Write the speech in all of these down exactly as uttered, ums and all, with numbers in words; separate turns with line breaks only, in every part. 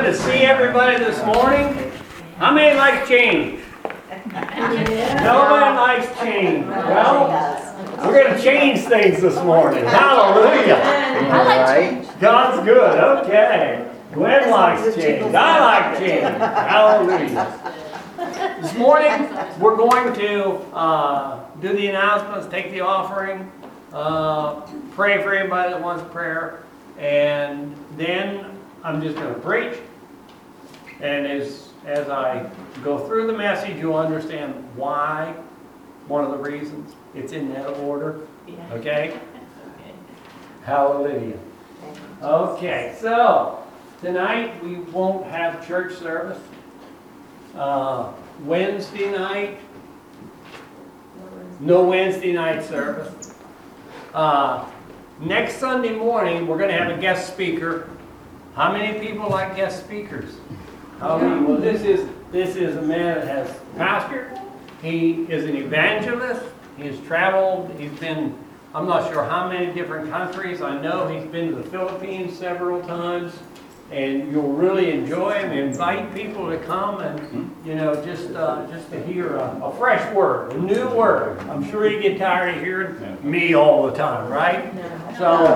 to see everybody this morning. How many like change? Nobody likes change. Well, we're going to change things this morning. Hallelujah.
I like change.
God's good. Okay. Gwen likes change. I like change. Hallelujah. This morning, we're going to uh, do the announcements, take the offering, uh, pray for anybody that wants prayer, and then I'm just going to preach. And as, as I go through the message, you'll understand why, one of the reasons. It's in that order. Okay? Hallelujah. Okay, so tonight we won't have church service. Uh, Wednesday night, no Wednesday night service. Uh, next Sunday morning, we're going to have a guest speaker. How many people like guest speakers? How many? Well, this is this is a man that has pastored. He is an evangelist. He's traveled. He's been, I'm not sure how many different countries. I know he's been to the Philippines several times. And you'll really enjoy him. Invite people to come and, you know, just uh, just to hear a, a fresh word, a new word. I'm sure you get tired of hearing me all the time, right? So,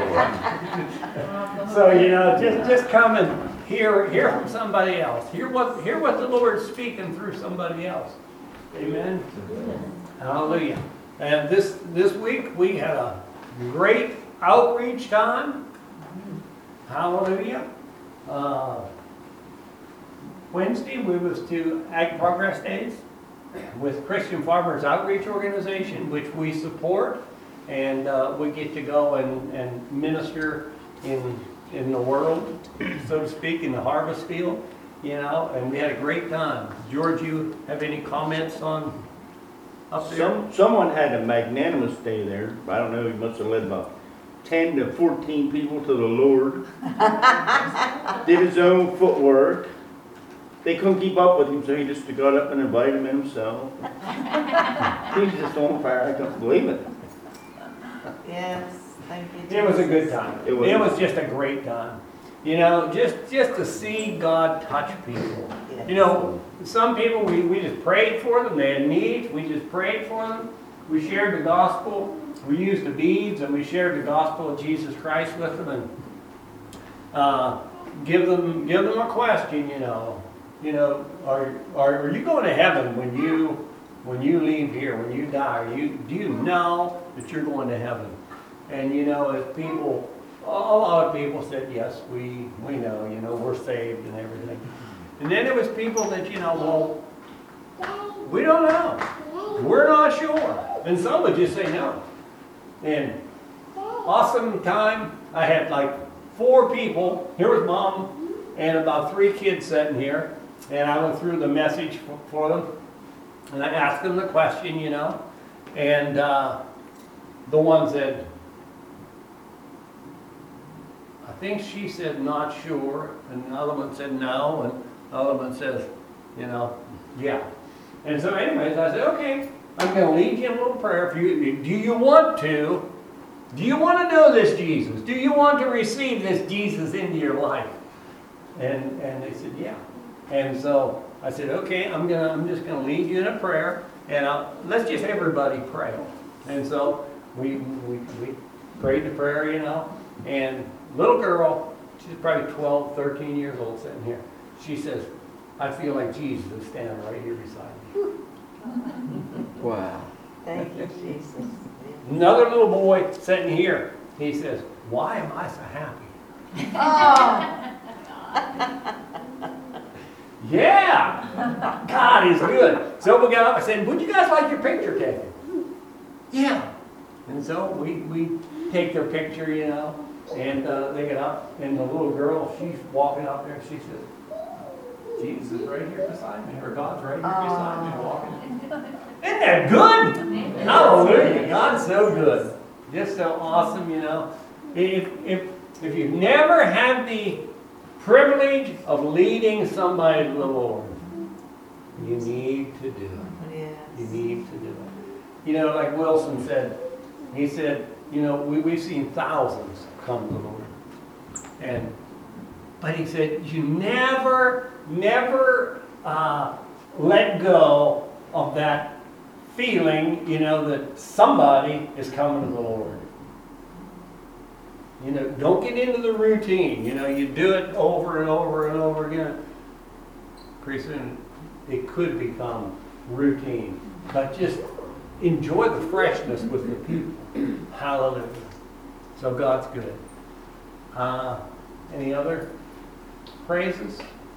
so you know, just just come and hear hear from somebody else. Hear what hear what the Lord's speaking through somebody else. Amen. Hallelujah. And this this week we had a great outreach time. Hallelujah. Uh, Wednesday we was to Ag Progress Days with Christian Farmers Outreach Organization, which we support, and uh, we get to go and, and minister in in the world, so to speak, in the harvest field, you know, and we had a great time. George, you have any comments on up there?
Some, someone had a magnanimous day there. I don't know, he must have led about ten to fourteen people to the Lord. Did his own footwork. They couldn't keep up with him, so he just got up and invited them himself. He's just on fire. I can't believe it.
Yes, thank you.
It was a good time.
It was.
It was just a great time. You know, just just to see God touch people.
Yes.
You know, some people, we, we just prayed for them. They had needs. We just prayed for them. We shared the gospel. We used the beads and we shared the gospel of Jesus Christ with them, and uh, give them give them a question. You know, you know, are, are are you going to heaven when you when you leave here, when you die? Are you do you know that you're going to heaven? And you know, if people, a lot of people said yes, we we know. You know, we're saved and everything. And then there was people that you know, well, we don't know. We're not sure. And some would just say no. And awesome time. I had like four people. Here was mom and about three kids sitting here. And I went through the message for, for them. And I asked them the question, you know. And uh, the one said, I think she said not sure. And the other one said no. And the other one says, you know, yeah. And so anyways, I said, okay. I'm going to lead you in a little prayer. If you, do you want to? Do you want to know this Jesus? Do you want to receive this Jesus into your life? And and they said, yeah. And so I said, okay, I'm gonna I'm just going to lead you in a prayer, and I'll, let's just everybody pray. And so we we we prayed the prayer, you know. And little girl, she's probably twelve, thirteen years old, sitting here. She says, I feel like Jesus is standing right here beside me.
Wow.
Thank you, Jesus.
Another little boy sitting here, he says, why am I so happy?
Oh.
Yeah! God is good. So we got up, I said, would you guys like your picture taken? Yeah. And so we, we take their picture, you know, and uh, they get up, and the little girl, she's walking up there, she says, Jesus is right here beside me, or God's right here beside me walking. Isn't that good? Hallelujah. God's so good. Just so awesome, you know. If, if, if you've never had the privilege of leading somebody to the Lord, you need to do it.
Yes.
You need to do it. You know, like Wilson said, he said, you know, we, we've seen thousands come to the Lord. And But he said, you never, never uh, let go of that feeling, you know, that somebody is coming to the Lord. You know, don't get into the routine. You know, you do it over and over and over again. Pretty soon, it could become routine. But just enjoy the freshness with the people. Hallelujah. So God's good. Uh, any other praises?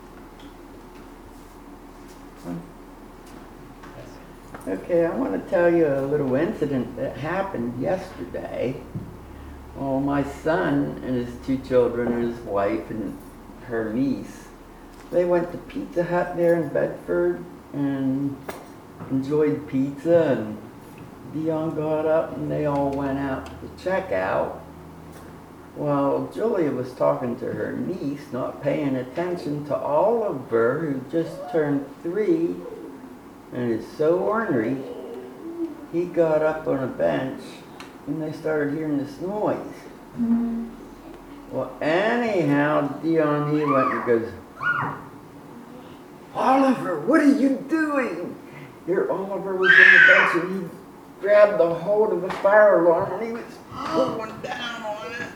Okay, I want to tell you a little incident that happened yesterday. Well, my son and his two children and his wife and her niece, they went to Pizza Hut there in Bedford and enjoyed pizza, and Dion got up and they all went out to check out. Well, Julia was talking to her niece, not paying attention to Oliver, who just turned three and is so ornery. He got up on a bench and they started hearing this noise. Mm-hmm. Well, anyhow, Dion, he went and goes, Oliver, what are you doing? Here Oliver was on the bench and he grabbed the hold of the fire alarm and he was pulling down on it.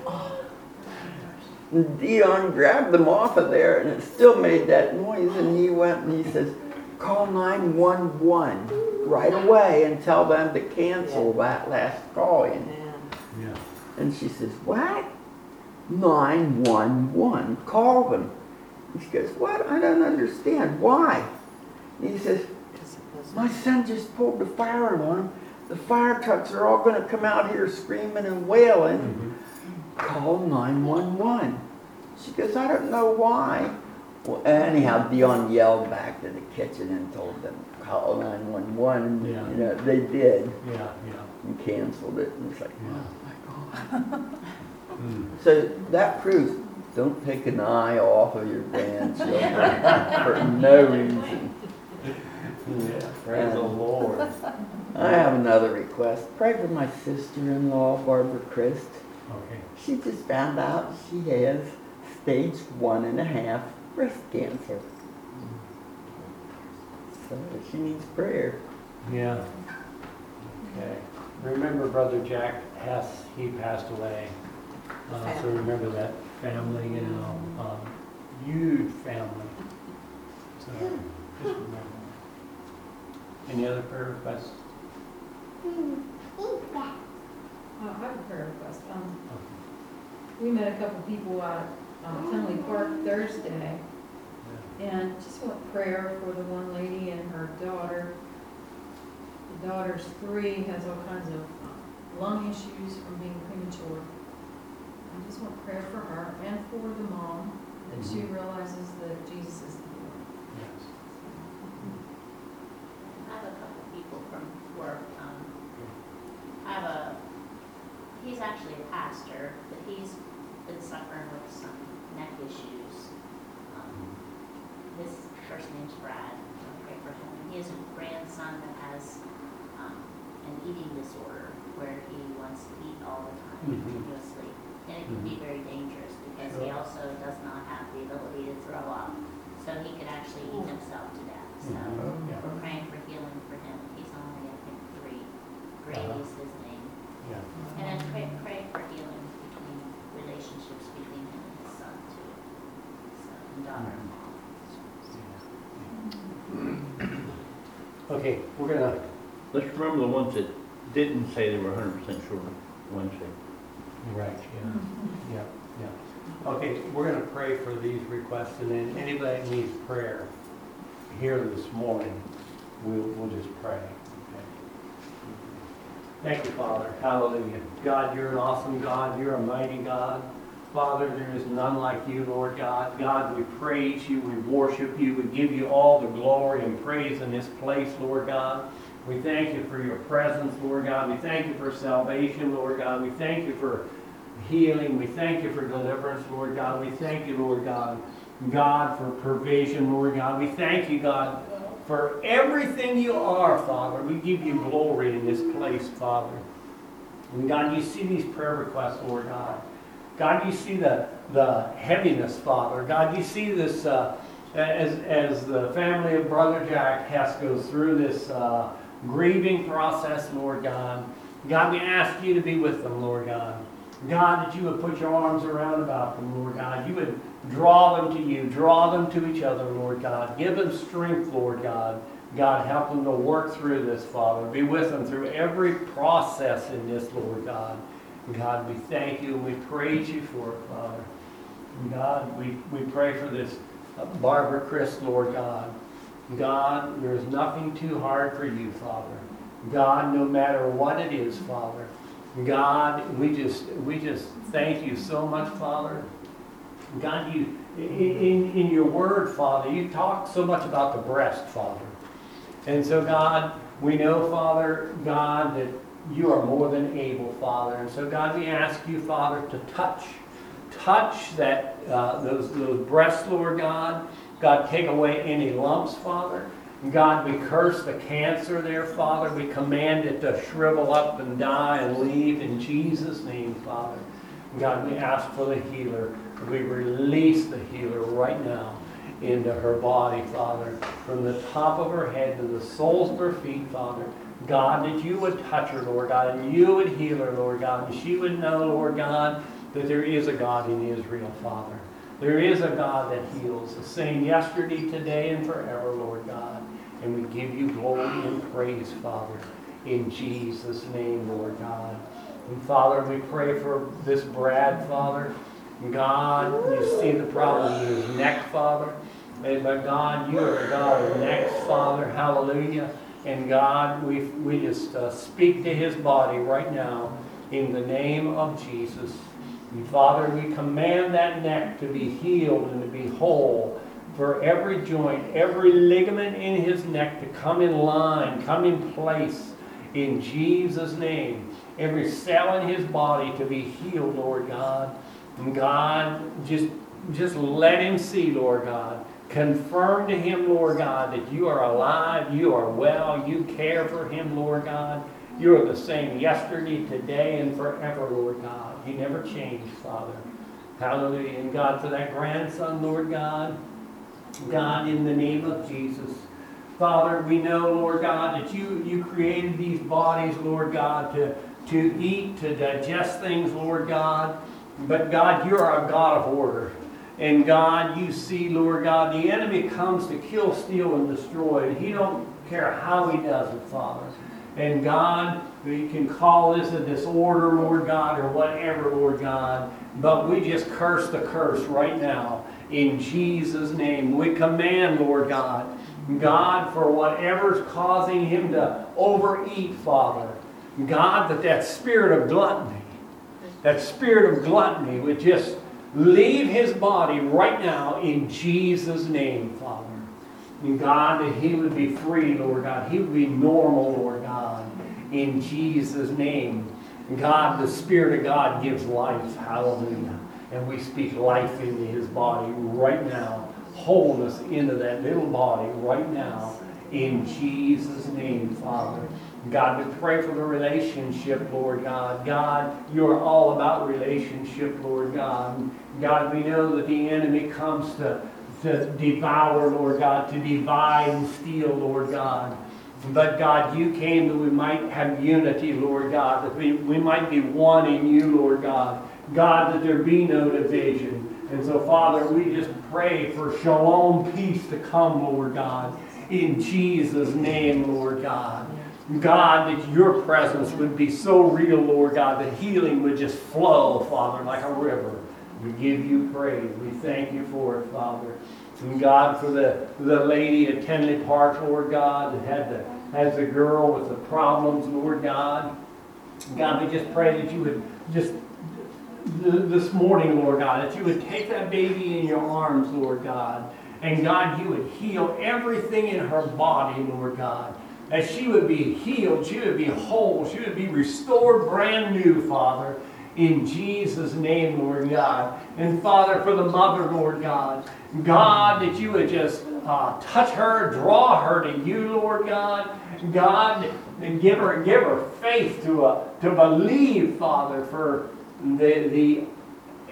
And Dion grabbed them off of there and it still made that noise, and he went and he says, call nine one one right away and tell them to cancel that last call in.
Yeah.
And she says, what? nine one one, call them. And she goes, what? I don't understand. Why? And he says, my son just pulled the fire alarm. The fire trucks are all going to come out here screaming and wailing. Mm-hmm. Call nine one one. She goes, I don't know why. Well, anyhow, Dion yelled back to the kitchen and told them, call nine one one.
Yeah.
You know, they did.
Yeah, yeah.
And canceled it. And it's like,
Yeah.
oh my God.
Mm.
So that proves, don't take an eye off of your grandchildren for no reason.
Yeah, praise the Lord.
I have another request. Pray for my sister-in-law, Barbara Christ.
Okay.
She just found out she has stage one and a half breast cancer. So she needs prayer.
Yeah. Okay. Remember Brother Jack Hess, he passed away. Uh, so remember that family, you know, um, huge family. So just remember. Any other prayer requests?
Oh, I have a prayer request. Um, we met a couple people out at um, Tunley Park Thursday, and just want prayer for the one lady and her daughter. The daughter's three, has all kinds of um, lung issues from being premature. I just want prayer for her and for the mom, that she realizes that Jesus is the Lord.
Yes.
I have a couple people from work. Um, I have a, he's actually a pastor, but he's been suffering with some neck issues. Um, his first name's Brad. I'll pray for him. He has a grandson that has um, an eating disorder where he wants to eat all the time,
Mhm.
continuously. And it can be very dangerous because he also does not have the ability to throw up. So he could actually eat himself to death. So
Mhm. Yeah.
we're praying for healing for him. He's only, I think, three. Grady's his name.
Yeah.
And then pray, pray for healing between relationships between him and his son too. So, and daughter-in-law.
Okay, we're gonna,
Let's remember the ones that didn't say they were one hundred percent sure Wednesday.
right, yeah, yeah, yeah. Okay, we're gonna pray for these requests, and then anybody that needs prayer here this morning, we'll, we'll just pray. Okay. Thank you, Father. Hallelujah. God, you're an awesome God. You're a mighty God. Father, there is none like you, Lord God. God, we praise you. We worship you. We give you all the glory and praise in this place, Lord God. We thank you for your presence, Lord God. We thank you for salvation, Lord God. We thank you for healing. We thank you for deliverance, Lord God. We thank you, Lord God. God, for provision, Lord God. We thank you, God, for everything you are, Father. We give you glory in this place, Father. And God, you see these prayer requests, Lord God. God, you see the, the heaviness, Father. God, you see this, uh, as, as the family of Brother Jack has to go through this uh, grieving process, Lord God. God, we ask you to be with them, Lord God. God, that you would put your arms around about them, Lord God. You would draw them to you, draw them to each other, Lord God. Give them strength, Lord God. God, help them to work through this, Father. Be with them through every process in this, Lord God. God, we thank you and we praise you for it, Father. God, we, we pray for this uh, Barbara Chris, Lord God. God, there is nothing too hard for you, Father. God, no matter what it is, Father. God, we just we just thank you so much, Father. God, you in, in your word, Father, you talk so much about the breast, Father. And so, God, we know, Father, God, that you are more than able, Father. And so, God, we ask you, Father, to touch, touch that uh, those those breasts, Lord God. God, take away any lumps, Father. God, we curse the cancer there, Father. We command it to shrivel up and die and leave in Jesus' name, Father. God, we ask for the healer. We release the healer right now into her body, Father, from the top of her head to the soles of her feet, Father. God, that you would touch her, Lord God, and you would heal her, Lord God, and she would know, Lord God, that there is a God in Israel, Father. There is a God that heals, the same yesterday, today, and forever, Lord God. And we give you glory and praise, Father, in Jesus' name, Lord God. And Father, we pray for this Brad, Father. God, you see the problem with his neck, Father. And but God, you are a God of necks, Father. Hallelujah. And God, we, we just uh, speak to his body right now in the name of Jesus. And Father, we command that neck to be healed and to be whole, for every joint, every ligament in his neck to come in line, come in place in Jesus' name. Every cell in his body to be healed, Lord God. And God, just, just let him see, Lord God. Confirm to him, Lord God, that you are alive, you are well, you care for him, Lord God. You are the same yesterday, today, and forever, Lord God. You never changed, Father. Hallelujah. And God, for that grandson, Lord God, God, in the name of Jesus. Father, we know, Lord God, that you, you created these bodies, Lord God, to, to eat, to digest things, Lord God. But God, you're a God of order. And God, you see, Lord God, the enemy comes to kill, steal, and destroy. And he don't care how he does it, Father. And God, we can call this a disorder, Lord God, or whatever, Lord God. But we just curse the curse right now. In Jesus' name, we command, Lord God, God, for whatever's causing him to overeat, Father, God, that that spirit of gluttony, that spirit of gluttony would just leave his body right now in Jesus' name, Father. And God, that he would be free, Lord God. He would be normal, Lord God, in Jesus' name. God, the Spirit of God gives life. Hallelujah. And we speak life into his body right now. Wholeness into that little body right now. In Jesus' name, Father. God, we pray for the relationship, Lord God. God, you are all about relationship, Lord God. God, we know that the enemy comes to, to devour, Lord God, to divide and steal, Lord God. But God, you came that we might have unity, Lord God, that we, we might be one in you, Lord God. God, that there be no division. And so, Father, we just pray for shalom peace to come, Lord God, in Jesus' name, Lord God. God, that your presence would be so real, Lord God, that healing would just flow, Father, like a river. We give you praise. We thank you for it, Father. And God, for the, the lady at Tenley Park, Lord God, that had the, has the girl with the problems, Lord God. God, we just pray that you would just, this morning, Lord God, that you would take that baby in your arms, Lord God. And God, you would heal everything in her body, Lord God. That she would be healed, she would be whole, she would be restored brand new, Father. In Jesus' name, Lord God. And Father, for the mother, Lord God. God, that you would just uh, touch her, draw her to you, Lord God. God, and give her, give her faith to, uh, to believe, Father, for the, the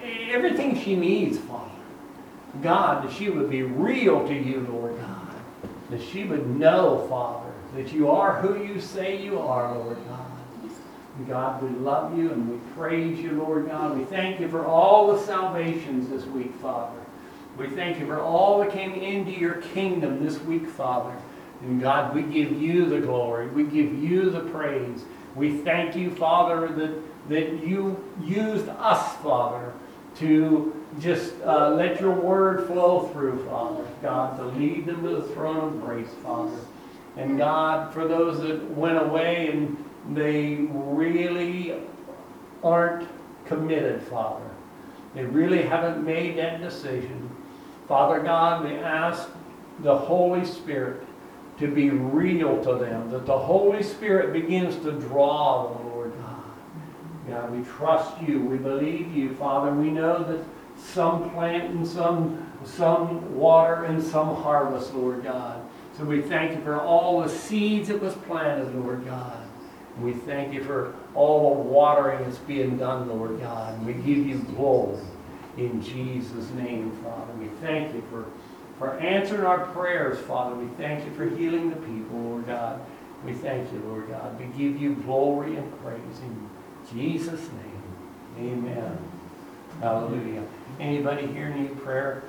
everything she needs, Father. God, that she would be real to you, Lord God. That she would know, Father, that you are who you say you are, Lord God. God, we love you and we praise you, Lord God. We thank you for all the salvations this week, Father. We thank you for all that came into your kingdom this week, Father. And God, we give you the glory. We give you the praise. We thank you, Father, that, that you used us, Father, to just uh, let your word flow through, Father. God, to lead them to the throne of grace, Father. And God, for those that went away and they really aren't committed, Father. They really haven't made that decision. Father God, we ask the Holy Spirit to be real to them, that the Holy Spirit begins to draw them, Lord God. God, we trust you. We believe you, Father. We know that some plant and some, some water and some harvest, Lord God. So we thank you for all the seeds that was planted, Lord God. We thank you for all the watering that's being done, Lord God. And we give you glory in Jesus' name, Father. We thank you for, for answering our prayers, Father. We thank you for healing the people, Lord God. We thank you, Lord God. We give you glory and praise in Jesus' name. Amen. Hallelujah. Anybody here need prayer?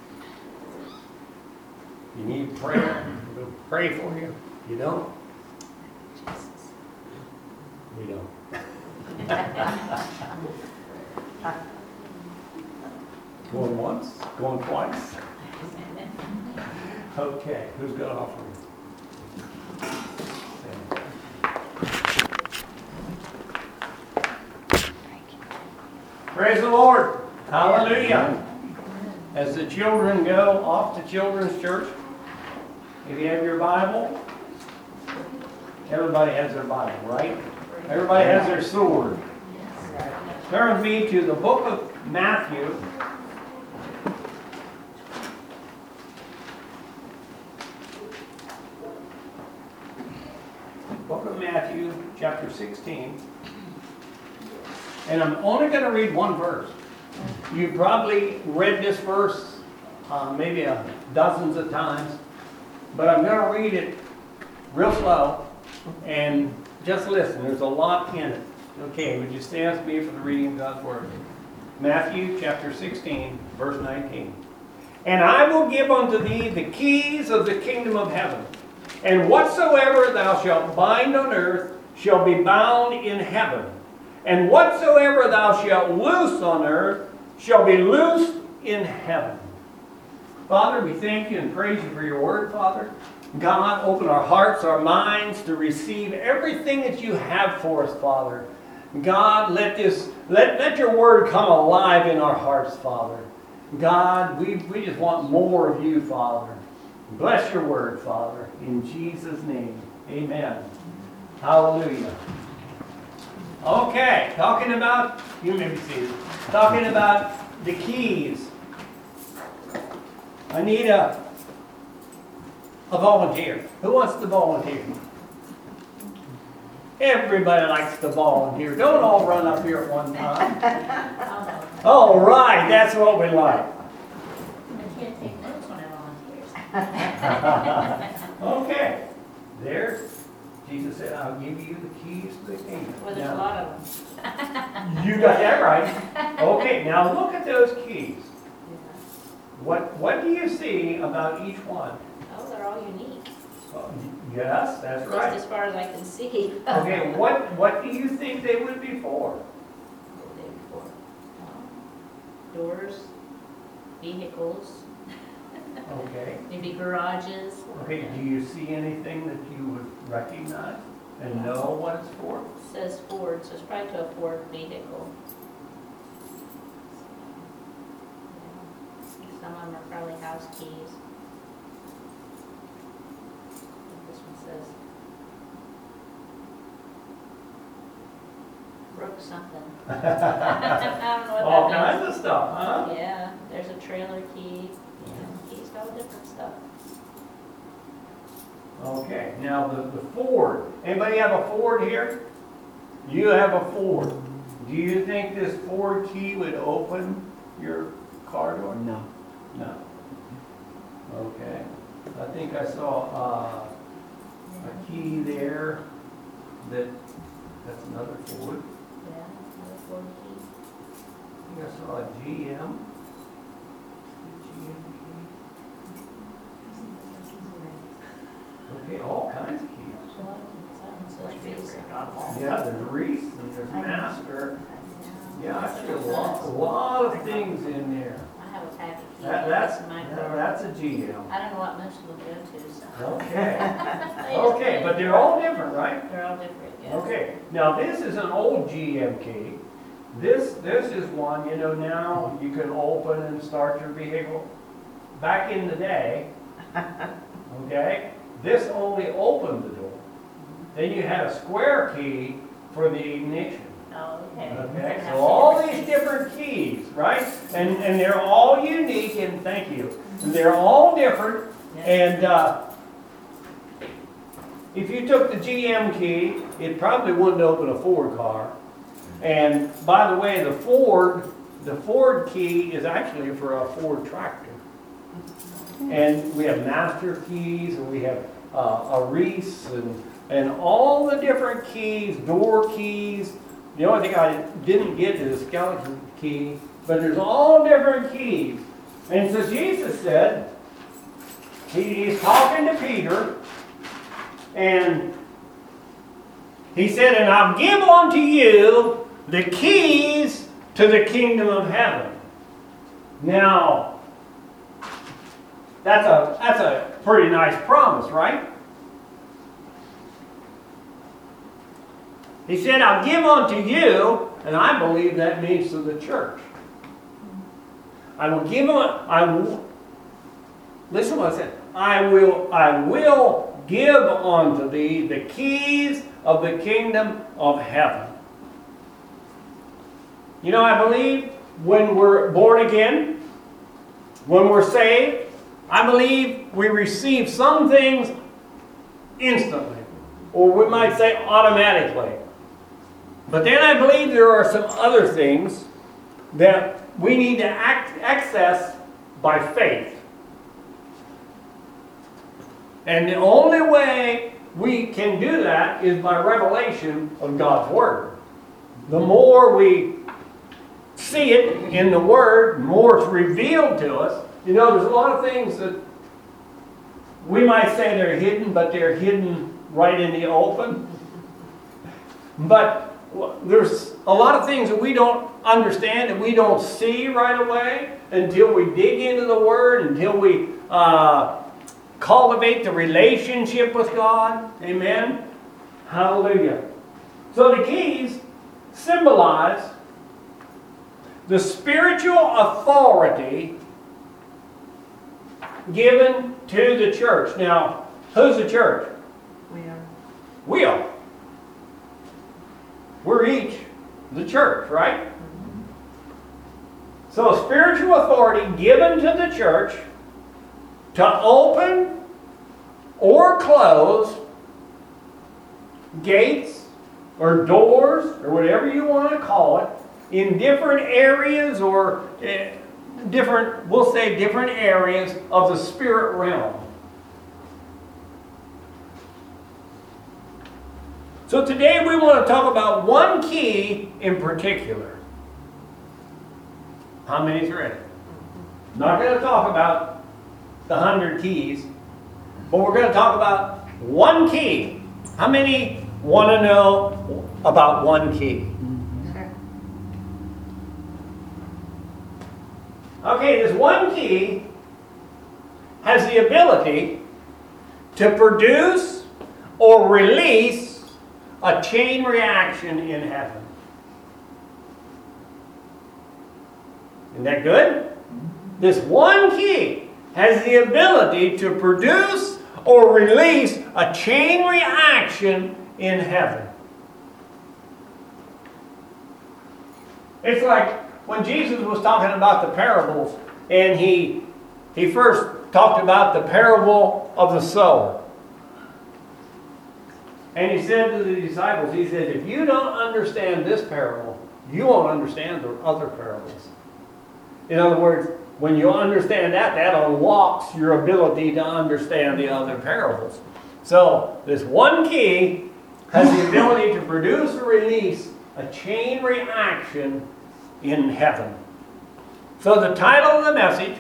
You need prayer? We'll pray for you. You don't? We don't. Going once? Going twice? Okay, who's got offering? Praise the Lord. Hallelujah. As the children go off to Children's Church, if you have your Bible, everybody has their Bible, right? Everybody has their sword. Turn with me to the book of Matthew. Book of Matthew, chapter sixteen. And I'm only going to read one verse. You've probably read this verse uh, maybe a dozens of times, but I'm going to read it real slow and just listen. There's a lot in it. Okay, would you stand with me for the reading of God's Word? Matthew chapter sixteen, verse nineteen. And I will give unto thee the keys of the kingdom of heaven. And whatsoever thou shalt bind on earth shall be bound in heaven. And whatsoever thou shalt loose on earth shall be loosed in heaven. Father, we thank you and praise you for your word, Father. God, open our hearts, our minds to receive everything that you have for us, Father. God, let this, let, let your word come alive in our hearts, Father. God, we, we just want more of you, Father. Bless your word, Father. In Jesus' name, amen. Hallelujah. Okay, talking about, you may be seated, talking about the keys. I need a, a volunteer. Who wants to volunteer? Everybody likes to volunteer. Don't all run up here at one time. All right, that's what we like.
I can't take notes when I volunteer.
Okay, there's, Jesus said, I'll give you the keys to the kingdom.
Well, there's a
Now,
lot of them.
you got that right. Okay, now look at those keys. What, what do you see about each one?
Oh, they're all unique,
Oh, yes, that's
at least
right.
as far as I can see.
Okay, what, what do you think they would be for?
What were they before? Um, Doors, vehicles,
Okay,
maybe garages.
okay, do you see anything that you would recognize and know what it's for?
It says Ford, so it's probably to a Ford vehicle. Yeah. Some of them are probably house keys. I think this one says Brook something. I don't know what
All
that
kinds of stuff, huh?
means. Yeah, there's a trailer key, yeah, keys, all different stuff.
Okay, now the, the Ford. Anybody have a Ford here? You have a Ford. Do you think this Ford key would open your car door?
No.
No. Okay. I think I saw uh, a key there that, that's another Ford.
Yeah, another Ford key.
I think I saw a G M. G M key. Okay, all kinds of keys.
A lot of keys. That one says Reese.
Yeah, there's Reese and there's Master. Yeah, I see a lot, a lot of things in there.
I have a pack of keys.
That, that's,
in my
that-
car.
that's a G M.
I don't know what most of them go to, so.
Okay, okay, but they're all different, right?
They're all different, yeah.
Okay, now this is an old G M key. This, this is one, you know, now you can open and start your vehicle. Back in the day, okay, this only opened the door. Then you had a square key for the ignition.
Oh, okay.
Okay,
Have
so all
different-
these different keys, right? And, and they're all unique, and thank you. And they're all different,
Yeah.
and, uh, if you took the G M key, it probably wouldn't open a Ford car. And by the way, the Ford, the Ford key is actually for a Ford tractor. And we have master keys, and we have uh, a Reese, and, and all the different keys, door keys. The only thing I didn't get is a skeleton key, but there's all different keys. And so Jesus said, he, he's talking to Peter, and he said, and I'll give unto you the keys to the kingdom of heaven. Now, that's a, that's a pretty nice promise, right? He said, I'll give unto you, and I believe that means to the church. I will give them, I will, listen to what I said. I will, I will give unto thee the keys of the kingdom of heaven. You know, I believe when we're born again, when we're saved, I believe we receive some things instantly, or we might say automatically. But then I believe there are some other things that we need to act, access by faith. And the only way we can do that is by revelation of God's Word. The more we see it in the Word, the more it's revealed to us. You know, there's a lot of things that we might say they're hidden, but they're hidden right in the open. But there's a lot of things that we don't understand and we don't see right away until we dig into the Word, until we uh, cultivate the relationship with God. Amen? Hallelujah. So the keys symbolize the spiritual authority given to the church. Now, who's the church?
We are.
We are. We're each the church, right? So spiritual authority given to the church to open or close gates or doors or whatever you want to call it in different areas or uh, different, we'll say different areas of the spirit realm. So today we want to talk about one key in particular. How many's ready? Not going to talk about the hundred keys, but we're going to talk about one key. How many want to know about one key? Okay, this one key has the ability to produce or release a chain reaction in heaven. Isn't that good? This one key has the ability to produce or release a chain reaction in heaven. It's like when Jesus was talking about the parables, and he, he first talked about the parable of the sower. And he said to the disciples, he said, if you don't understand this parable, you won't understand the other parables. In other words, when you understand that, that unlocks your ability to understand the other parables. So this one key has the ability to produce or release a chain reaction in heaven. So the title of the message,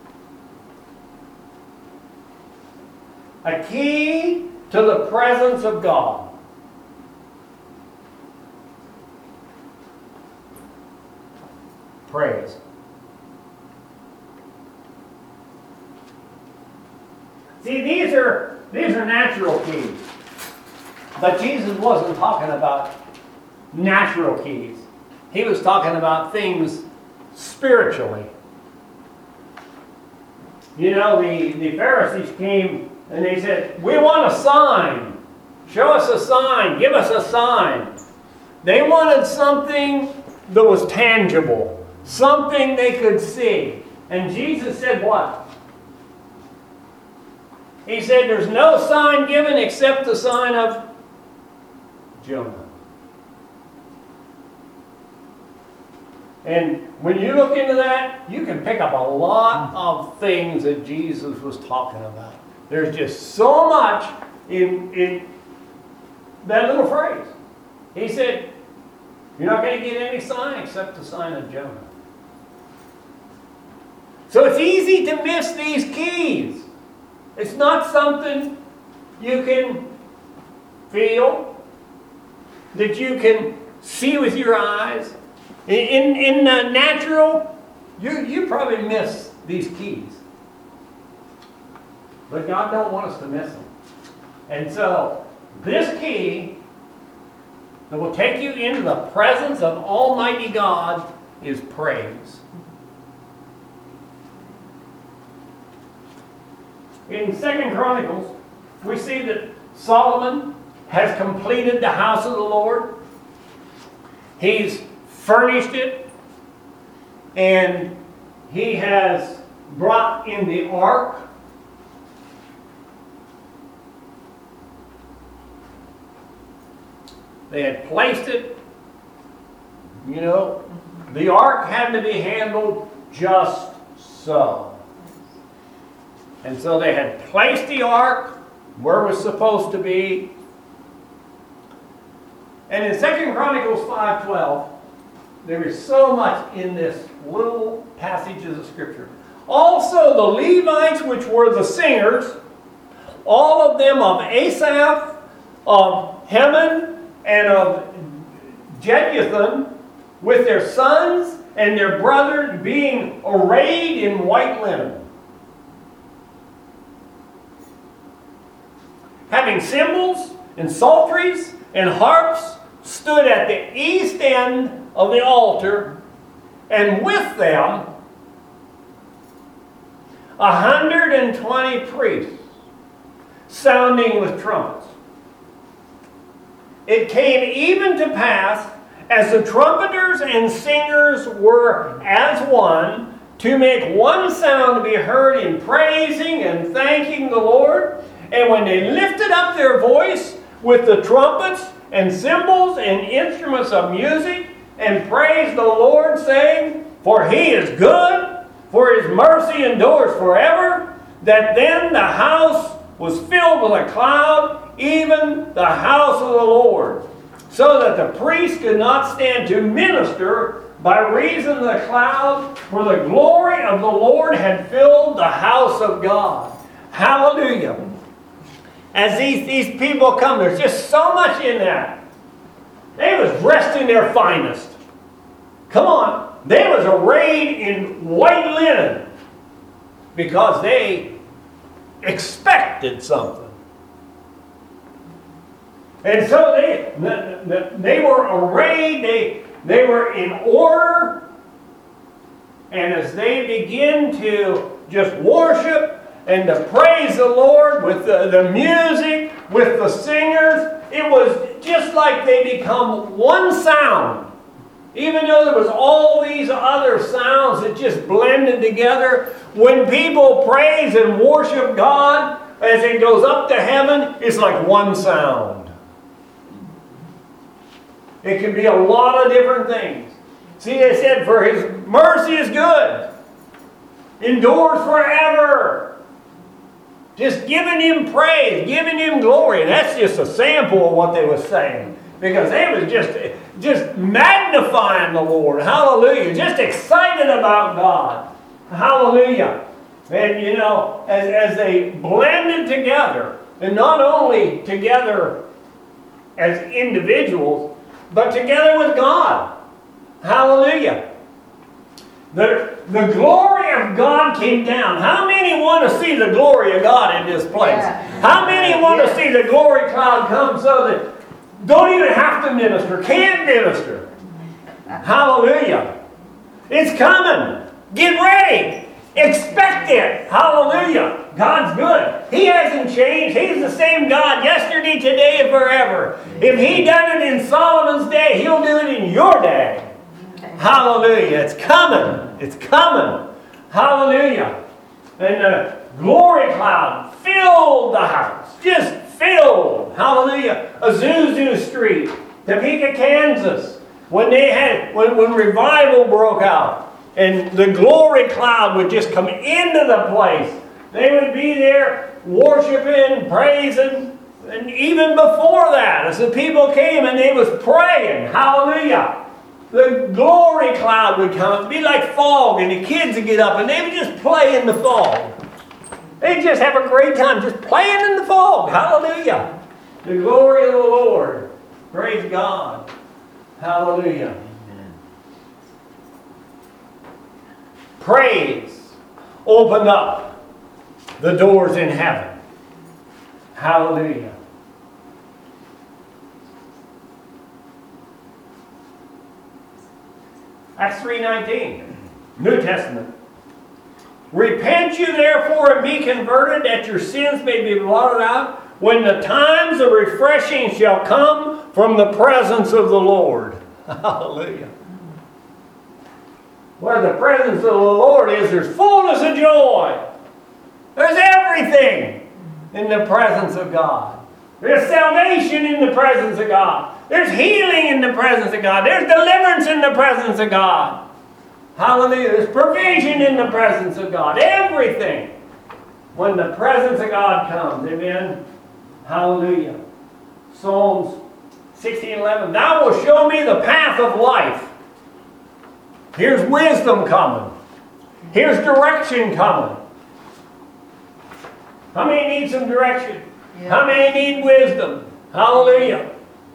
A Key to the Presence of God. Praise. See, these are these are natural keys. But Jesus wasn't talking about natural keys. He was talking about things spiritually. You know, the, the Pharisees came and they said, we want a sign. Show us a sign. Give us a sign. They wanted something that was tangible. Something they could see. And Jesus said what? He said, there's no sign given except the sign of Jonah. And when you look into that, you can pick up a lot of things that Jesus was talking about. There's just so much in, in that little phrase. He said, you're not going to get any sign except the sign of Jonah. So it's easy to miss these keys. It's not something you can feel, that you can see with your eyes. In, in the natural, you, you probably miss these keys. But God don't want us to miss them. And so, this key that will take you into the presence of Almighty God is praise. In Second Chronicles, we see that Solomon has completed the house of the Lord. He's furnished it, and he has brought in the ark. They had placed it. You know, the ark had to be handled just so. And so they had placed the ark where it was supposed to be. And in Second Chronicles five twelve, there is so much in this little passages of Scripture. Also the Levites, which were the singers, all of them of Asaph, of Heman, and of Jeduthun, with their sons and their brothers being arrayed in white linen, having cymbals and psalteries and harps, stood at the east end of the altar, and with them a hundred and twenty priests, sounding with trumpets. It came even to pass, as the trumpeters and singers were as one, to make one sound to be heard in praising and thanking the Lord. And when they lifted up their voice with the trumpets and cymbals and instruments of music, and praised the Lord, saying, for he is good, for his mercy endures forever, that then the house was filled with a cloud, even the house of the Lord, so that the priest could not stand to minister by reason of the cloud, for the glory of the Lord had filled the house of God. Hallelujah. As these, these people come, there's just so much in that. They was dressed in their finest. Come on. They was arrayed in white linen because they expected something. And so they, they were arrayed, they, they were in order, and as they begin to just worship and to praise the Lord with the, the music, with the singers, it was just like they become one sound. Even though there was all these other sounds that just blended together, when people praise and worship God, as it goes up to heaven, it's like one sound. It can be a lot of different things. See, they said, for his mercy is good. endures forever. Just giving him praise, giving him glory. And that's just a sample of what they were saying. Because they was just, just magnifying the Lord. Hallelujah. Just excited about God. Hallelujah. And you know, as, as they blended together, and not only together as individuals, but together with God. Hallelujah. The, the glory of God came down. How many want to see the glory of God in this place?
Yeah.
How many want to see the glory cloud come so that don't even have to minister, can't minister? Hallelujah. It's coming. Get ready. Expect it. Hallelujah. God's good. He hasn't changed. He's the same God yesterday, today, and forever. If He done it in Solomon's day, He'll do it in your day. Hallelujah. It's coming. It's coming. Hallelujah. And the glory cloud filled the house. Just filled. Hallelujah. Azusa Street, Topeka, Kansas. When they had, when, when revival broke out, and the glory cloud would just come into the place. They would be there worshiping, praising, and even before that, as the people came and they was praying, hallelujah, the glory cloud would come. It'd be like fog, and the kids would get up and they would just play in the fog. They'd just have a great time just playing in the fog. Hallelujah. The glory of the Lord. Praise God. Hallelujah. Praise opened up the doors in heaven. Hallelujah. Acts three nineteen, New Testament. Repent you therefore and be converted, that your sins may be blotted out, when the times of refreshing shall come from the presence of the Lord. Hallelujah. Where the presence of the Lord is, there's fullness of joy. There's everything in the presence of God. There's salvation in the presence of God. There's healing in the presence of God. There's deliverance in the presence of God. Hallelujah. There's provision in the presence of God. Everything. When the presence of God comes. Amen. Hallelujah. Psalms sixteen eleven. Thou wilt show me the path of life. Here's wisdom coming. Here's direction coming. How many need some direction?
Yeah.
How many need wisdom? Hallelujah.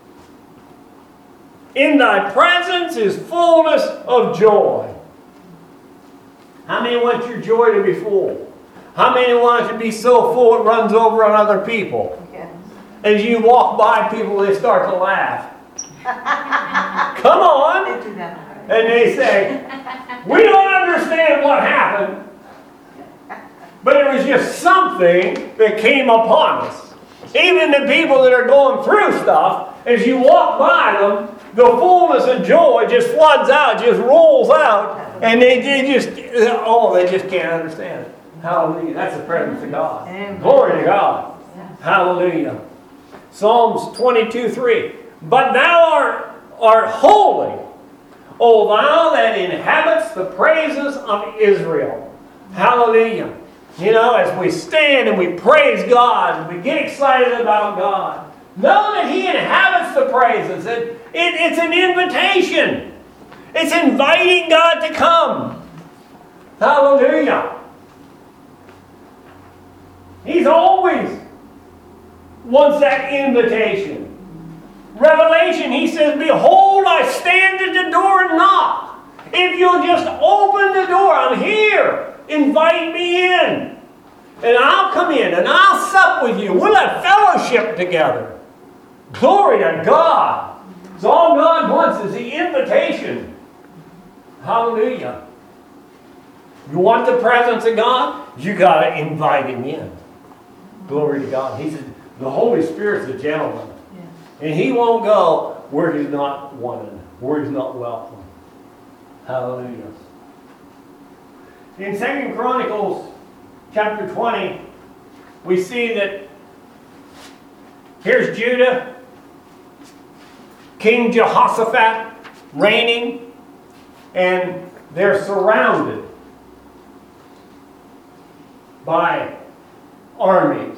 In thy presence is fullness of joy. How many want your joy to be full? How many want it to be so full it runs over on other people?
Yes.
As you walk by people, they start to laugh. Come on!
They do that already.
And they say, we don't understand what happened, but it was just something that came upon us. Even the people that are going through stuff, as you walk by them, the fullness of joy just floods out, just rolls out, and they, they just, oh, they just can't understand it. Hallelujah. That's the presence of God.
Amen.
Glory to God.
Yes.
Hallelujah. Psalms twenty-two three. But thou art, art holy, O thou that inhabits the praises of Israel. Hallelujah. You know, as we stand and we praise God, and we get excited about God, know that He inhabits the praises. It, it, it's an invitation. It's inviting God to come. Hallelujah. He's always wants that invitation. Revelation, He says, behold, I stand at the door and knock. If you'll just open the door, I'm here. Invite me in. And I'll come in and I'll sup with you. We'll have fellowship together. Glory to God. So all God wants is the invitation. Hallelujah. You want the presence of God? You got to invite Him in. Glory to God. He said, the Holy Spirit's a gentleman. And He won't go where He's not wanted, where He's not welcome. Hallelujah. In Second Chronicles chapter twenty, we see that here's Judah, King Jehoshaphat reigning, and they're surrounded. by armies.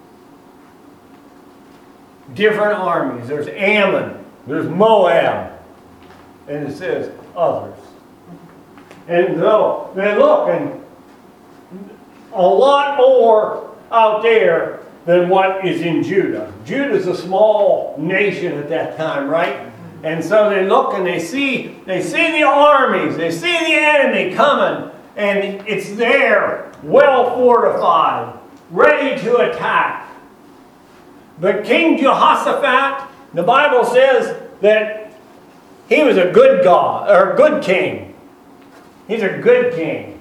Different armies. There's Ammon, there's Moab, and it says others. And so they look, and a lot more out there than what is in Judah. Judah's a small nation at that time, right? And so they look and they see, they see the armies, they see the enemy coming, and it's there, well fortified, ready to attack. But King Jehoshaphat, the Bible says that he was a good God, or a good king. He's a good king.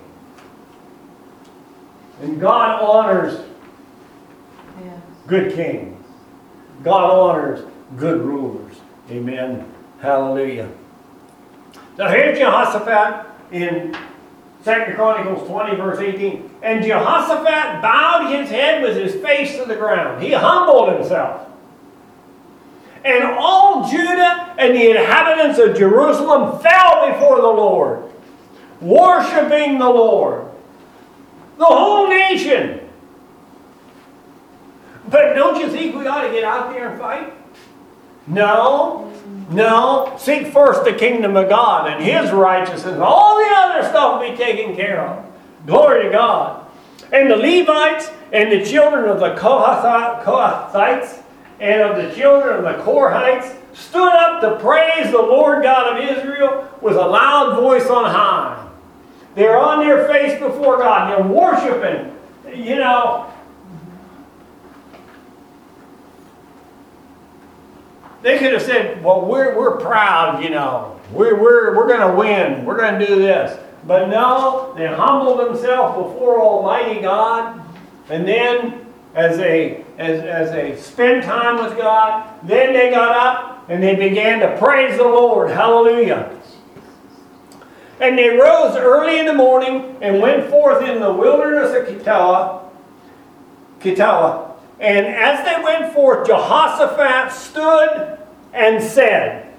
And God honors
Yes.
good kings. God honors good rulers. Amen. Hallelujah. So here's Jehoshaphat in Second Chronicles twenty, verse eighteen. And Jehoshaphat bowed his head with his face to the ground. He humbled himself. And all Judah and the inhabitants of Jerusalem fell before the Lord, worshiping the Lord. The whole nation. But don't you think we ought to get out there and fight? No. No. Seek first the kingdom of God and His righteousness. All the other stuff will be taken care of. Glory to God. And the Levites and the children of the Kohathites and of the children of the Korhites stood up to praise the Lord God of Israel with a loud voice on high. They're on their face before God. They're worshiping. You know, they could have said, well, we're, we're proud, you know. We're, we're, we're going to win. We're going to do this. But no, they humbled themselves before Almighty God. And then, as they, as, as they spent time with God, then they got up and they began to praise the Lord. Hallelujah. And they rose early in the morning and went forth in the wilderness of Kittiwah. Kittiwah. And as they went forth, Jehoshaphat stood and said,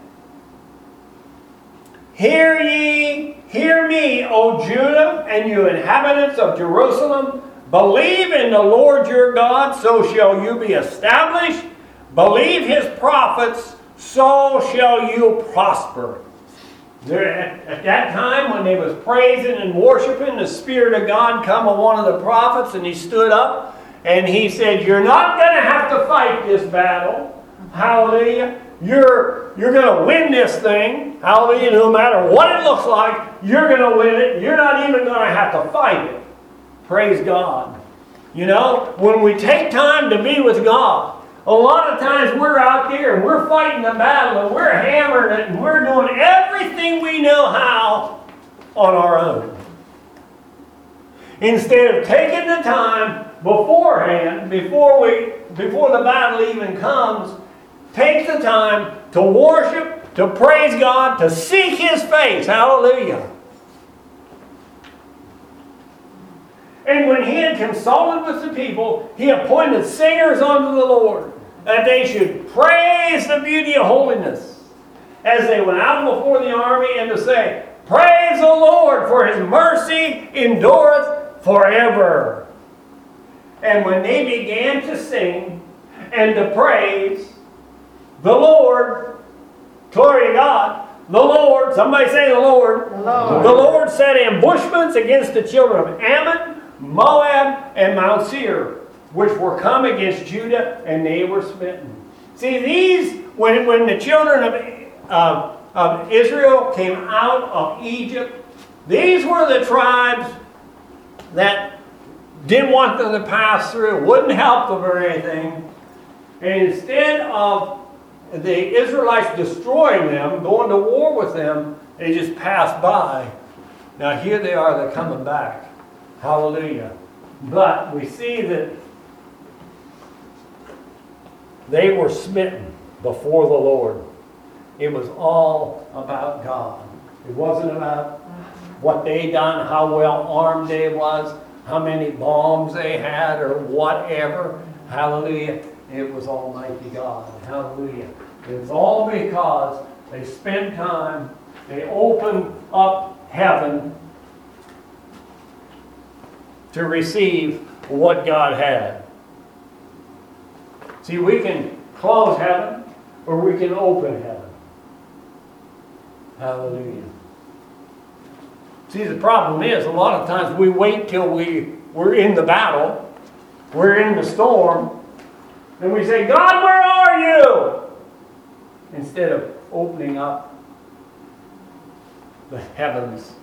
Hear ye, hear me, O Judah, and you inhabitants of Jerusalem. Believe in the Lord your God, so shall you be established. Believe His prophets, so shall you prosper. There, at, at that time, when they was praising and worshiping, the Spirit of God come on one of the prophets, and he stood up. And he said, you're not going to have to fight this battle. Hallelujah. You're, you're going to win this thing. Hallelujah. No matter what it looks like, you're going to win it. You're not even going to have to fight it. Praise God. You know, when we take time to be with God, a lot of times we're out there and we're fighting the battle and we're hammering it and we're doing everything we know how on our own. Instead of taking the time beforehand, before we, before the battle even comes, take the time to worship, to praise God, to seek His face. Hallelujah. And when he had consulted with the people, he appointed singers unto the Lord, that they should praise the beauty of holiness, as they went out before the army, and to say, Praise the Lord, for His mercy endureth forever. And when they began to sing and to praise the Lord, glory to God, the Lord, somebody say the Lord,
The Lord.
the Lord set ambushments against the children of Ammon, Moab, and Mount Seir, which were come against Judah, and they were smitten. See, these, when, when the children of, uh, of Israel came out of Egypt, these were the tribes that didn't want them to pass through, wouldn't help them or anything. And instead of the Israelites destroying them, going to war with them, they just passed by. Now here they are, they're coming back. Hallelujah. But we see that they were smitten before the Lord. It was all about God. It wasn't about what they done, how well armed they was, how many bombs they had, or whatever. Hallelujah. It was Almighty God. Hallelujah. It's all because they spent time, they opened up heaven to receive what God had. See, we can close heaven or we can open heaven. Hallelujah. See, the problem is, a lot of times we wait till we, we're in the battle, we're in the storm, and we say, God, where are you? Instead of opening up the heavens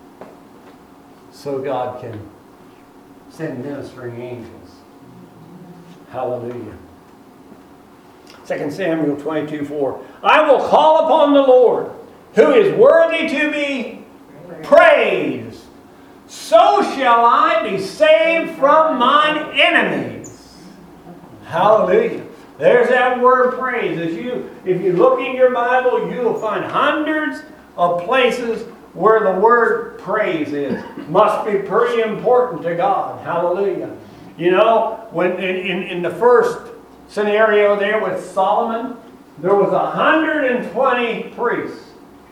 so God can send ministering angels. Hallelujah. Second Samuel twenty-two four. I will call upon the Lord, who is worthy to be praised. So shall I be saved from mine enemies. Hallelujah. There's that word praise. As you, if you look in your Bible, you'll find hundreds of places where the word praise is. Must be pretty important to God. Hallelujah. You know, when in, in, in the first scenario there with Solomon, there was one hundred twenty priests.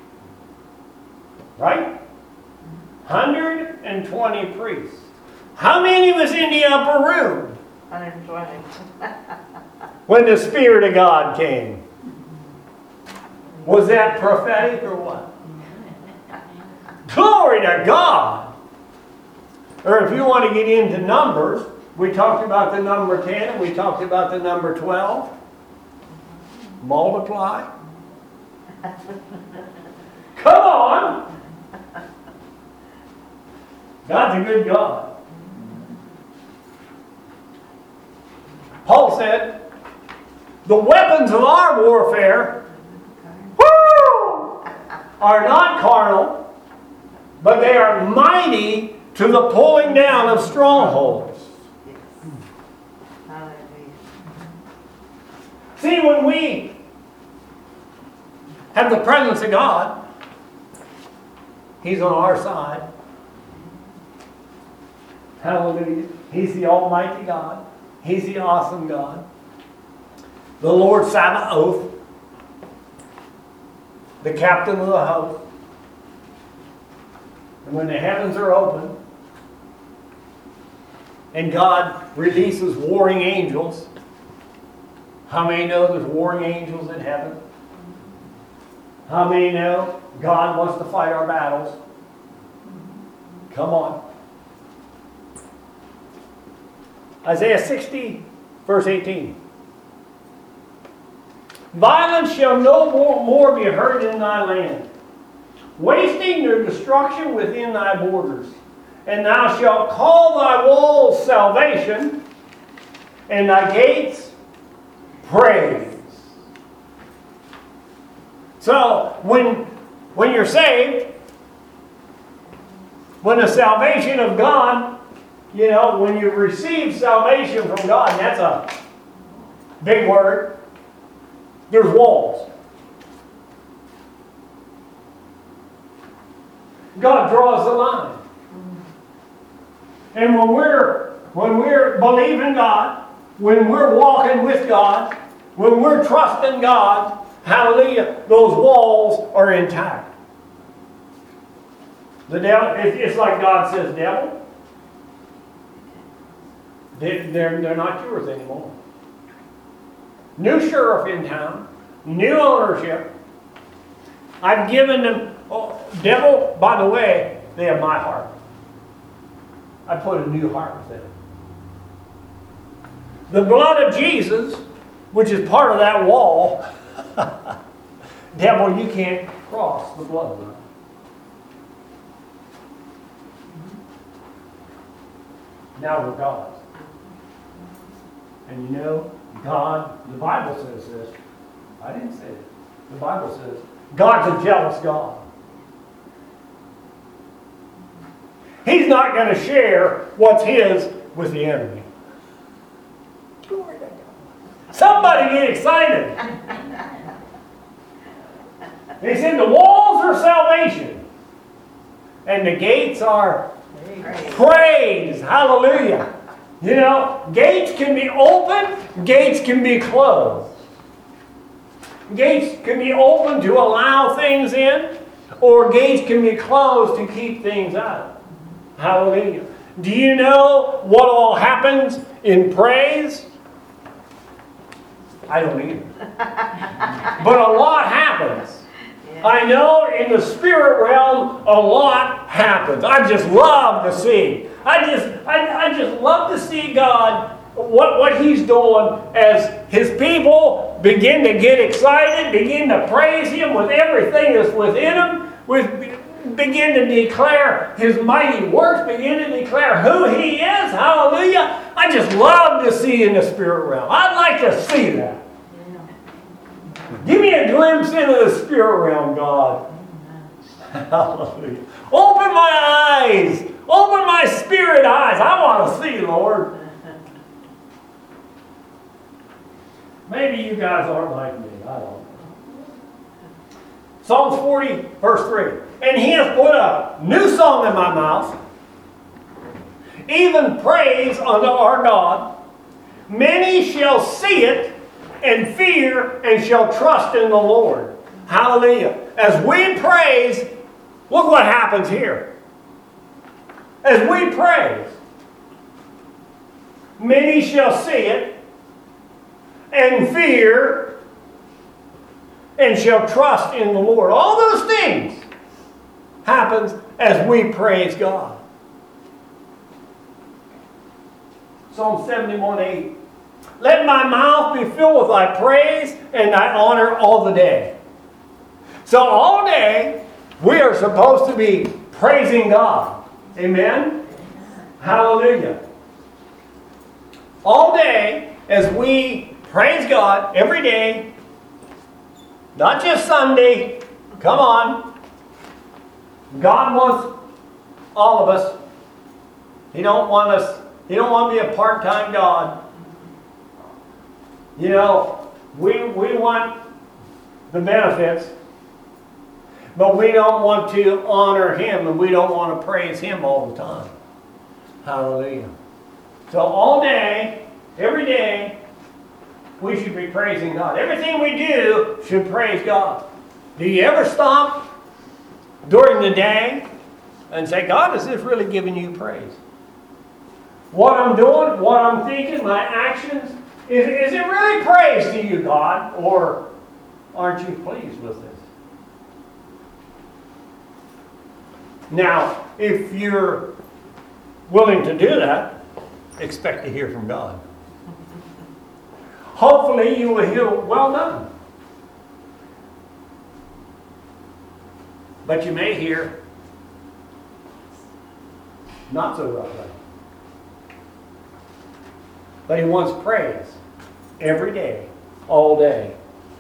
Right? one hundred twenty priests. How many was in the upper room
one hundred twenty.
when the Spirit of God came? Was that prophetic or what? Glory to God! Or if you want to get into numbers, we talked about the number ten, and we talked about the number twelve. Multiply. Come on! God's a good God. Paul said, the weapons of our warfare woo, are not carnal, but they are mighty to the pulling down of strongholds.
Hallelujah.
See, when we have the presence of God, He's on our side. Hallelujah. He's the Almighty God. He's the awesome God. The Lord Sabaoth, the captain of the host. And when the heavens are open, and God releases warring angels, how many know there's warring angels in heaven? How many know God wants to fight our battles? Come on. Isaiah sixty, verse eighteen. Violence shall no more, more be heard in thy land, wasting nor destruction within thy borders. And thou shalt call thy walls salvation, and thy gates praise. So, when, when you're saved, when the salvation of God, you know, when you receive salvation from God, and that's a big word, there's walls. God draws the line. And when we're when we're believing God, when we're walking with God, when we're trusting God, hallelujah, those walls are intact. The devil, it's like God says, devil, they- they're, they're not yours anymore. New sheriff in town, new ownership. I've given them, oh, devil, by the way, they have my heart. I put a new heart within them. The blood of Jesus, which is part of that wall, devil, you can't cross the bloodline. Now we're God's. And you know, God, the Bible says this. I didn't say it. The Bible says, God's a jealous God. He's not going to share what's His with the enemy. Somebody get excited. He said the walls are salvation. And the gates are praise. Hallelujah. You know, gates can be open, gates can be closed. Gates can be open to allow things in, or gates can be closed to keep things out. Hallelujah. Do you know what all happens in praise? I don't either. But a lot happens. I know in the spirit realm, a lot happens. I just love to see. I just, I, I just love to see God, what, what He's doing as His people begin to get excited, begin to praise Him with everything that's within them, with, begin to declare His mighty works, begin to declare who He is. Hallelujah. I just love to see in the spirit realm. I'd like to see that. Give me a glimpse into the spirit realm, God. Hallelujah. Open my eyes. Open my spirit eyes. I want to see, Lord. Maybe you guys aren't like me. I don't know. Psalms forty, verse three. And He has put a new song in my mouth, even praise unto our God. Many shall see it and fear and shall trust in the Lord. Hallelujah. As we praise, look what happens here. As we praise, many shall see it and fear and shall trust in the Lord. All those things happens as we praise God. Psalm seventy-one eight. Let my mouth be filled with thy praise and thy honor all the day. So all day, we are supposed to be praising God. Amen? Hallelujah. All day, as we praise God every day, not just Sunday. Come on. God wants all of us. He don't want us, He don't want to be a part-time God. You know, we, we want the benefits, but we don't want to honor Him, and we don't want to praise Him all the time. Hallelujah. So all day, every day, we should be praising God. Everything we do should praise God. Do you ever stop during the day and say, God, is this really giving you praise? What I'm doing, what I'm thinking, my actions, Is, is it really praise to you, God? Or aren't you pleased with this? Now, if you're willing to do that, expect to hear from God. Hopefully you will hear, well done. But you may hear, not so well done. But He wants praise every day, all day.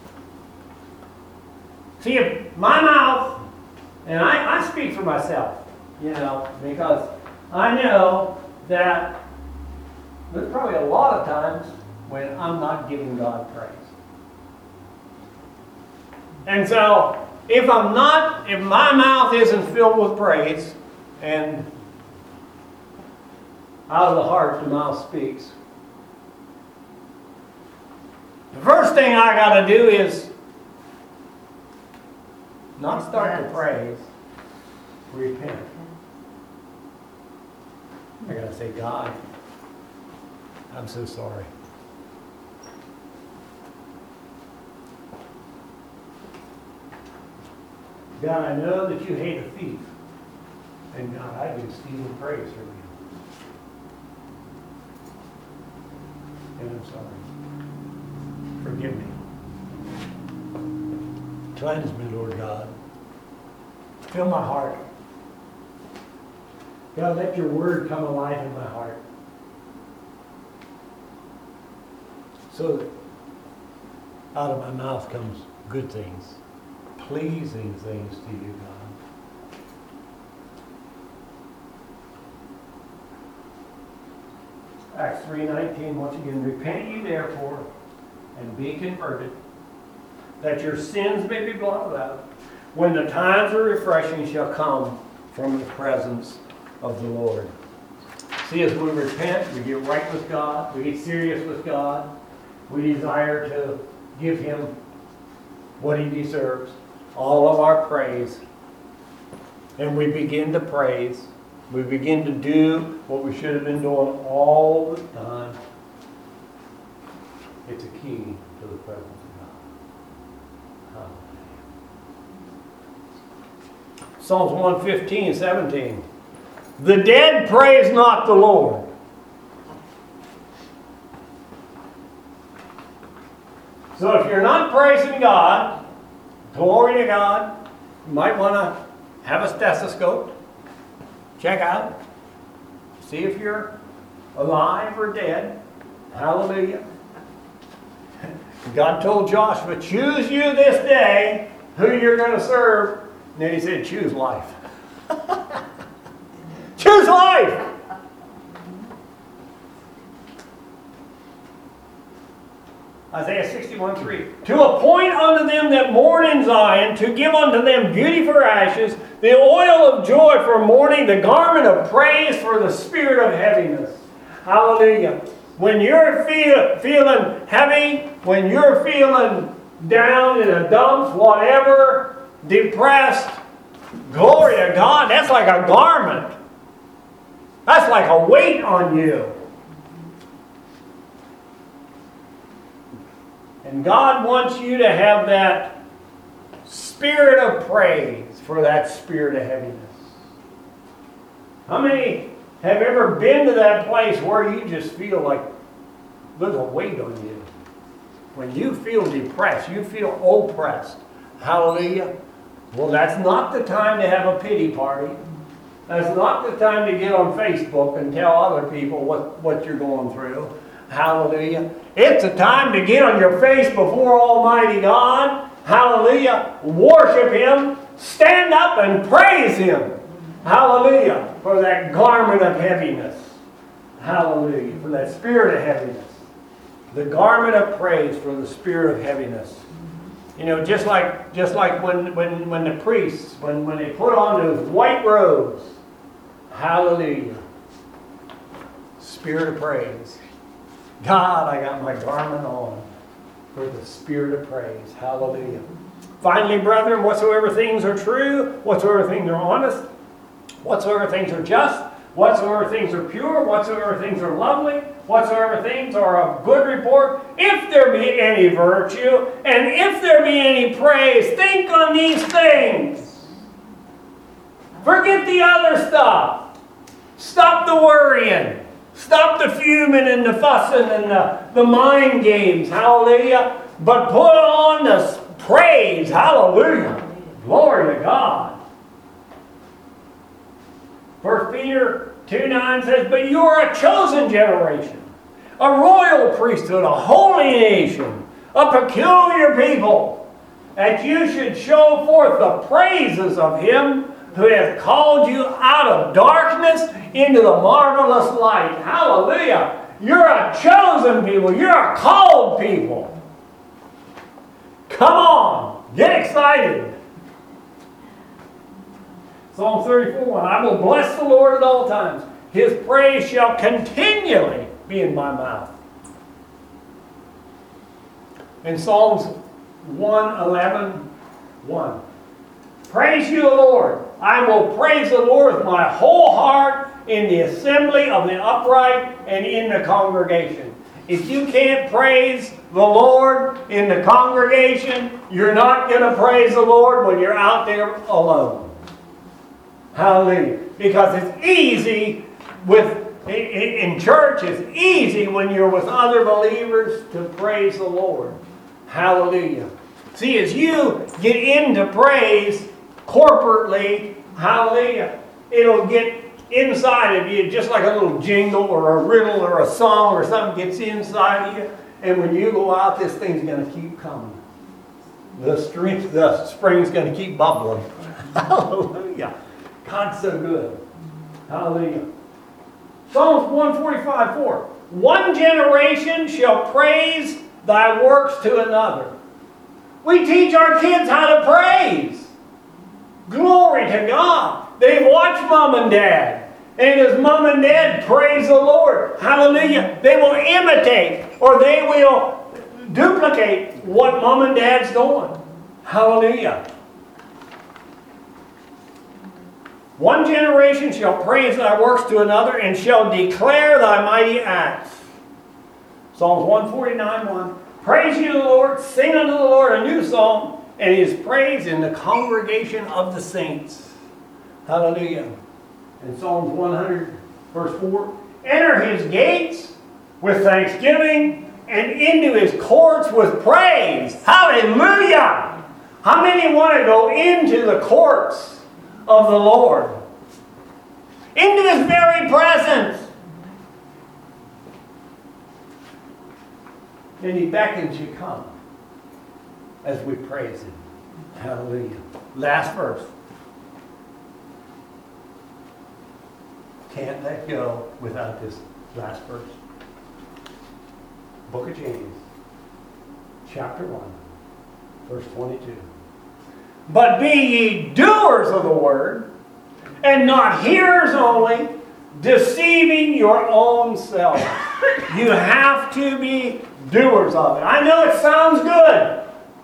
See, if my mouth, and I, I speak for myself, you know, because I know that there's probably a lot of times when I'm not giving God praise. And so, if I'm not, if my mouth isn't filled with praise, and out of the heart the mouth speaks, the first thing I got to do is not start to praise, repent. I got to say, God, I'm so sorry. God, I know that you hate a thief. And God, I've been stealing praise from you. And I'm sorry. Forgive me. Cleanse me, Lord God. Fill my heart. God, let your word come alive in my heart. So that out of my mouth comes good things, pleasing things to you, God. Acts three nineteen, once again, repent ye therefore, and be converted, that your sins may be blotted out, when the times of refreshing shall come from the presence of the Lord. See, as we repent, we get right with God, we get serious with God, we desire to give Him what He deserves, all of our praise, and we begin to praise. We begin to do what we should have been doing all the time. It's a key to the presence of God. Hallelujah. Psalms one fifteen, seventeen. The dead praise not the Lord. So if you're not praising God, glory to God, you might want to have a stethoscope. Check out. See if you're alive or dead. Hallelujah. God told Joshua, choose you this day who you're going to serve. And then he said, choose life. Choose life. Isaiah sixty-one three. To appoint unto them that mourn in Zion, to give unto them beauty for ashes, the oil of joy for mourning, the garment of praise for the spirit of heaviness. Hallelujah. When you're feel, feeling heavy, when you're feeling down in the dumps, whatever, depressed, glory to God, that's like a garment. That's like a weight on you. And God wants you to have that spirit of praise for that spirit of heaviness. How many have ever been to that place where you just feel like there's a weight on you? When you feel depressed, you feel oppressed. Hallelujah. Well, that's not the time to have a pity party. That's not the time to get on Facebook and tell other people what, what you're going through. Hallelujah. It's a time to get on your face before Almighty God. Hallelujah. Worship Him. Stand up and praise Him. Hallelujah. For that garment of heaviness. Hallelujah. For that spirit of heaviness. The garment of praise for the spirit of heaviness. You know, just like just like when, when, when the priests, when, when they put on those white robes. Hallelujah. Spirit of praise. God, I got my garment on for the spirit of praise. Hallelujah. Finally, brethren, whatsoever things are true, whatsoever things are honest, whatsoever things are just, whatsoever things are pure, whatsoever things are lovely, whatsoever things are of good report, if there be any virtue, and if there be any praise, think on these things. Forget the other stuff. Stop the worrying. Stop the fuming and the fussing and the, the mind games. Hallelujah. But put on the praise. Hallelujah. Glory to God. First Peter two nine says, but you are a chosen generation, a royal priesthood, a holy nation, a peculiar people, that you should show forth the praises of Him who hath called you out of darkness into the marvelous light. Hallelujah. You're a chosen people. You're a called people. Come on. Get excited. Psalm thirty-four one. I will bless the Lord at all times. His praise shall continually be in my mouth. In Psalms one eleven one. Praise you, Lord. I will praise the Lord with my whole heart in the assembly of the upright and in the congregation. If you can't praise the Lord in the congregation, you're not going to praise the Lord when you're out there alone. Hallelujah. Because it's easy with in church, it's easy when you're with other believers to praise the Lord. Hallelujah. See, as you get into praise corporately, hallelujah, it'll get inside of you just like a little jingle or a riddle or a song or something gets inside of you. And when you go out, this thing's going to keep coming. The, string, the spring's going to keep bubbling. Hallelujah. God's so good. Hallelujah. Psalms one forty-five four. One generation shall praise thy works to another. We teach our kids how to praise. Glory to God. They watch mom and dad. And as mom and dad praise the Lord, hallelujah, they will imitate or they will duplicate what mom and dad's doing. Hallelujah. One generation shall praise thy works to another, and shall declare thy mighty acts. Psalms one forty-nine, one. Praise ye the Lord, sing unto the Lord a new song, and his praise in the congregation of the saints. Hallelujah. In Psalms one hundred, verse four, enter his gates with thanksgiving, and into his courts with praise. Hallelujah! How many want to go into the courts of the Lord? Into his very presence. And he beckons you come as we praise him. Hallelujah. Last verse. Can't let go without this last verse. Book of James, chapter one, verse twenty-two. But be ye doers of the word, and not hearers only, deceiving your own self. You have to be doers of it. I know it sounds good,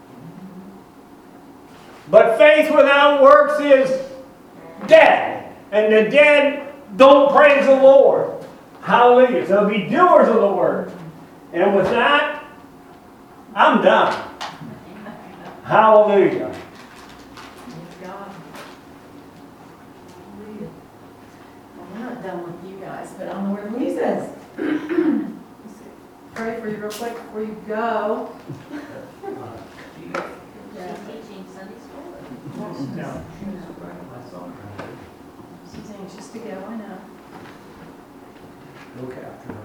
but faith without works is dead, and the dead don't praise the Lord. Hallelujah. So be doers of the word. And with that, I'm done. Hallelujah.
Praise God. Hallelujah. Well, we're not done with you guys, but I don't know where Louise is. Pray for you real quick before you go.
She's teaching Sunday school.
She's anxious to go, I know.
Look after her.